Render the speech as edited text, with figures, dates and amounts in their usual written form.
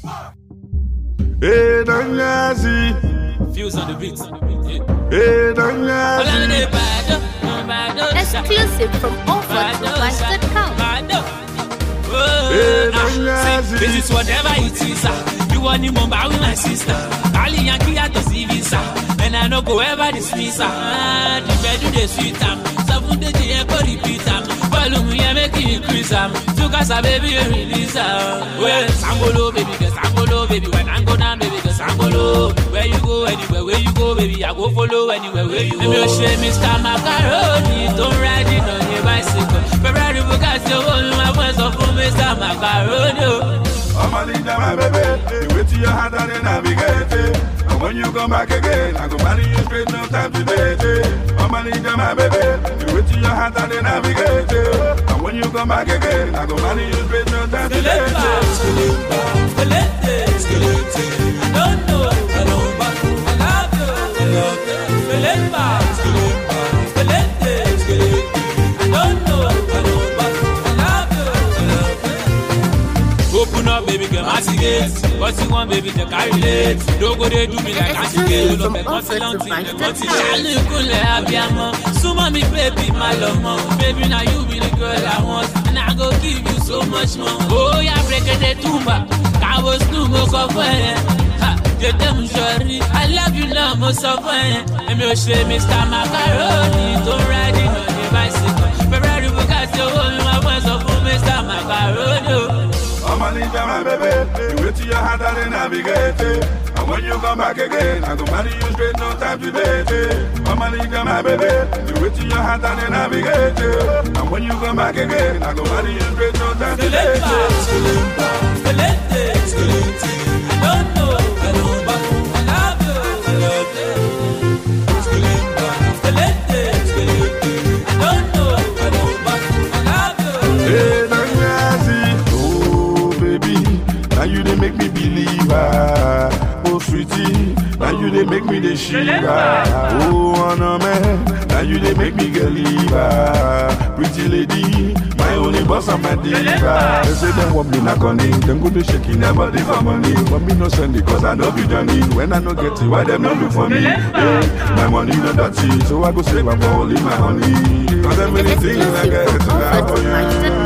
Hey, Danyazi. Fuse on the beat. Hey, Danyazi. Exclusive from offertodevice.com. Hey, Danyazi. This is whatever it is. You want the mumba with my sister. Ali Yankee at the visa. And I no go ever dismiss her. The bed do the sweet time. 7 days you echo repeat time. Volume you make it increase time. To cause a baby you release her. Well, Sangolo baby, cause Sangolo baby. When I go down baby, cause Sangolo. Where you go, anywhere, where you go baby, I go follow anywhere, where you go. Maybe say Mr. Macaroni, don't ride it on your bicycle. Ferrari Bugatti, oh, my voice of Mr. Macaroni. I'm a leader, my baby. You wait till your hand and then navigate it. And when you come back again, I go marry you straight, no time to date it. I'm a leader, my baby. You wait till your hand and then navigate it. And when you come back again, I go marry you straight, no time to date it. I don't know, I don't know, I love you, I love you. I don't know, I love you, I love you. Open up, baby, get my tickets. What you want, baby, the carry late. Don't go there, do me like I should get. Don't make much long thing, but it's a little happy. So, mommy, baby, my love, mom. Baby, now you be the girl I want. And I go give you so much more. Oh, yeah, break it, tumba. I was too much of it. I love you now, most of it. And me say, Mr. Macaroni, don't ride it on your bicycle. Ferrari Bugatti, oh, my voice of Mr. Macaroni. I'm a leader, my baby. You wait till your hand and then navigate it. And when you come back again, I go marry you straight, no time to date it. I'm a leader, my baby. You wait till your hand and then navigate it. And when you come back again, I go marry you straight, no time to date it. I don't know, I don't know, I love you, I love you. I don't know, I don't know, I love you. Hey, Danyazi. Oh, baby, now you they make me believer. Oh, sweetie, now you they make me the shiva. Oh, no man, now you they make me get liver. Pretty lady, my only boss and my diva. They say them want me knock on it, them go be shaking their body for money. But me no send it cause I know you done it. When I no get it, why them no look for me? Hey, my money no dirty, so I go save up for only my honey. Cause them many things I get to have for you.